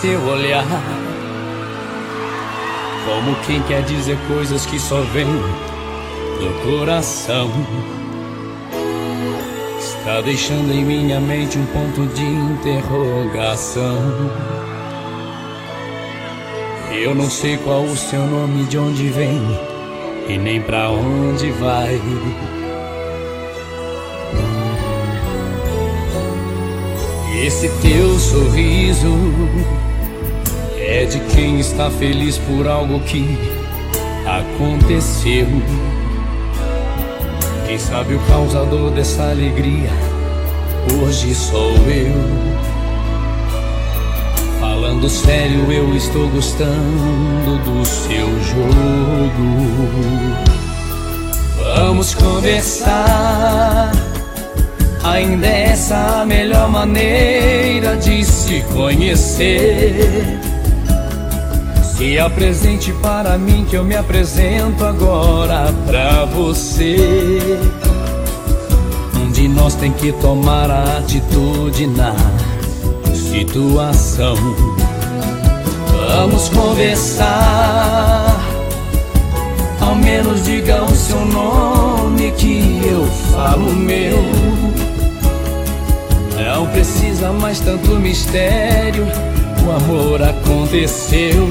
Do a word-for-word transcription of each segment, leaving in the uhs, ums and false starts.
seu olhar, como quem quer dizer coisas que só vem do coração. Está deixando em minha mente um ponto de interrogação. Eu não sei qual o seu nome, de onde vem e nem pra onde vai. Esse teu sorriso é de quem está feliz por algo que aconteceu. Quem sabe o causador dessa alegria hoje sou eu. Falando sério, eu estou gostando do seu jogo. Vamos conversar. Ainda é essa a melhor maneira de se conhecer. Se apresente para mim que eu me apresento agora pra você. Um de nós tem que tomar a atitude na situação. Vamos conversar. Ao menos diga o seu nome que eu falo o meu. Não precisa mais tanto mistério, o amor aconteceu.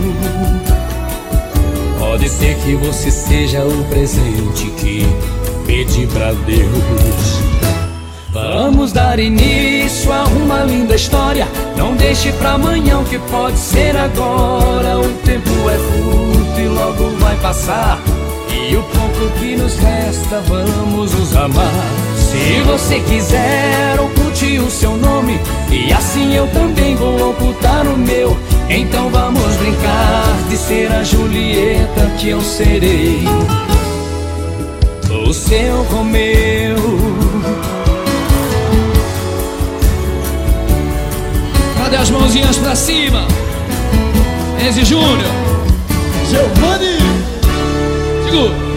Pode ser que você seja o presente que pedi pra Deus. Vamos dar início a uma linda história. Não deixe pra amanhã o que pode ser agora. O tempo é curto e logo vai passar, e o pouco que nos resta vamos nos amar. Se você quiser, oculte o seu nome, e assim eu também vou ocultar o meu. Então vamos brincar de ser a Julieta, que eu serei o seu Romeu. Cadê as mãozinhas pra cima? Enzi Júnior, Giovanni, segura.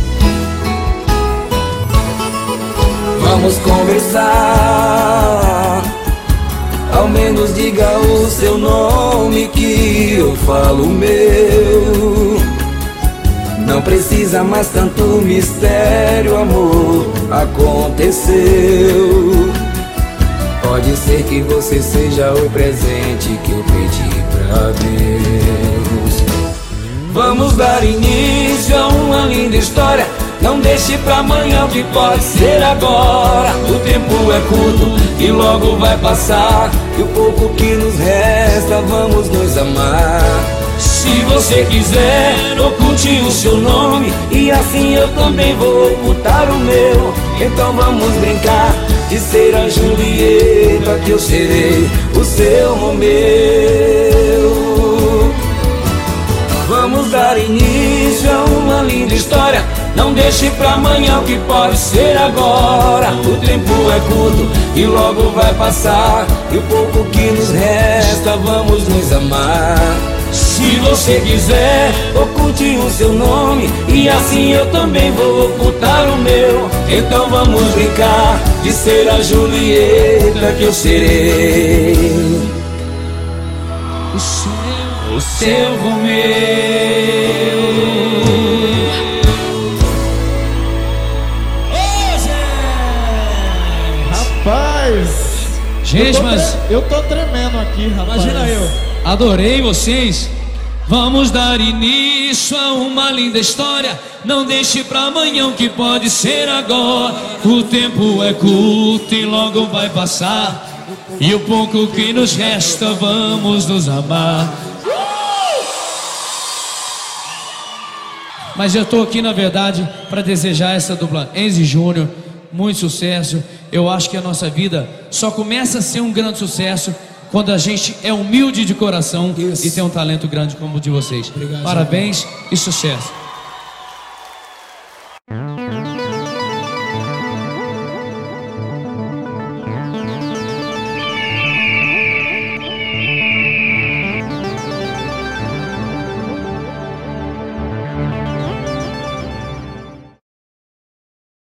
Vamos conversar. Ao menos diga o seu nome que eu falo o meu. Não precisa mais tanto mistério, amor, aconteceu. Pode ser que você seja o presente que eu pedi pra Deus. Vamos dar início a uma linda história. Não deixe pra amanhã o que pode ser agora. O tempo é curto e logo vai passar, e o pouco que nos resta vamos nos amar. Se você quiser, oculte o seu nome, e assim eu também vou ocultar o meu. Então vamos brincar de ser a Julieta, que eu serei o seu Romeu. Vamos dar início a uma linda história. Não deixe pra amanhã o que pode ser agora. O tempo é curto e logo vai passar, e o pouco que nos resta vamos nos amar. Se você quiser, oculte o seu nome, e assim eu também vou ocultar o meu. Então vamos brincar de ser a Julieta, que eu serei O seu, o seu Romeu. rapaz. gente, eu tô mas tre- eu tô tremendo aqui, rapaz. imagina eu. Adorei vocês. Vamos dar início a uma linda história. Não deixe pra amanhã o que pode ser agora. O tempo é curto e logo vai passar, e o pouco que nos resta vamos nos amar. Mas eu tô aqui na verdade para desejar essa dupla Enzi Júnior muito sucesso. Eu acho que a nossa vida só começa a ser um grande sucesso quando a gente é humilde de coração. Isso. E tem um talento grande como o de vocês. Obrigado, parabéns e sucesso.